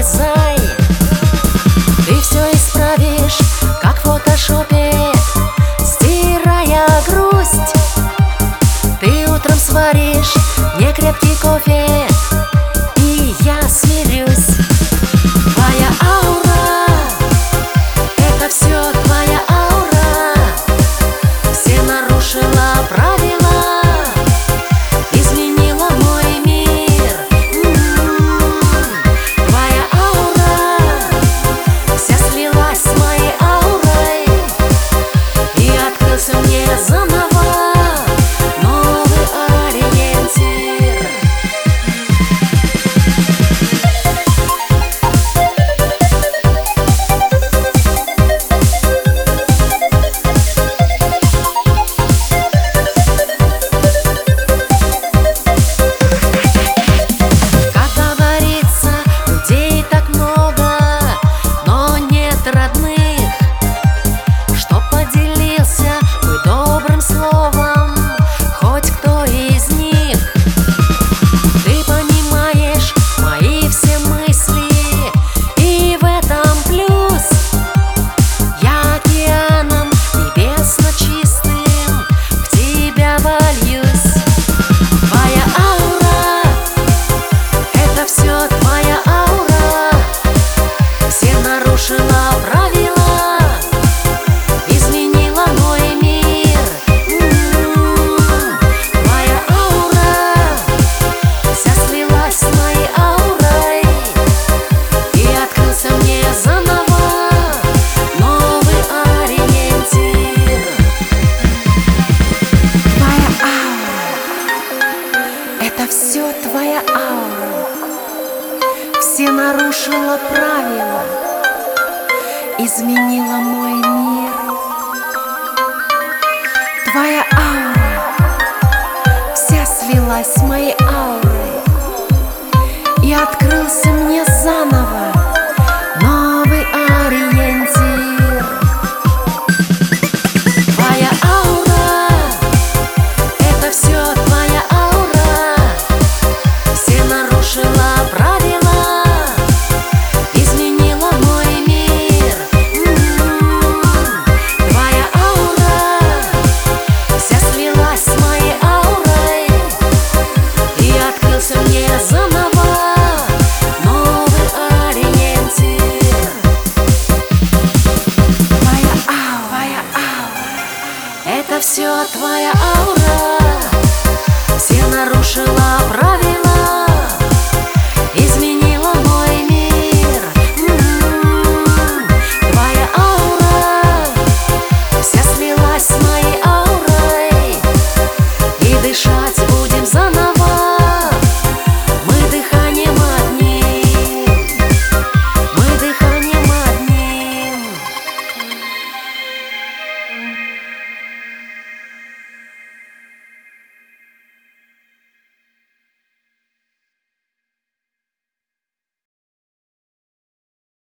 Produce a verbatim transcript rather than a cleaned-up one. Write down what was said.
вылезай. Ты все исправишь, как в фотошопе, стирая грусть. Ты утром сваришь мне крепкий кофе, и я смирюсь. Твоя аура — это все твоя аура. Все нарушила правила, изменила мой мир. М-м-м. Твоя аура вся слилась с моей аурой, и открылся мне заново новый ориентир. Как говорится, людей так много, но нет родных, что поделился бы добрым словом хоть кто из них. Ты понимаешь мои все мысли, и в этом плюс. Я океаном небесно чистым в тебя вольюсь. Твоя аура — это все твоя аура. Все нарушила правила, изменила мой мир. М-м-м. Твоя аура вся слилась с моей аурой, и открылся мне заново новый ориентир. Твоя аура — это все твоя аура. Все нарушила правила, изменила мой мир. Твоя аура вся слилась с моей аурой, и открылся мне заново новый ориентир. Твоя аура — это все твоя аура. Все нарушила правила, изменила мой мир. М-м-м. Твоя аура вся слилась с моей аурой, и открылся мне заново новый ориентир. Твоя аура, твоя аура — это все твоя аура. Все нарушила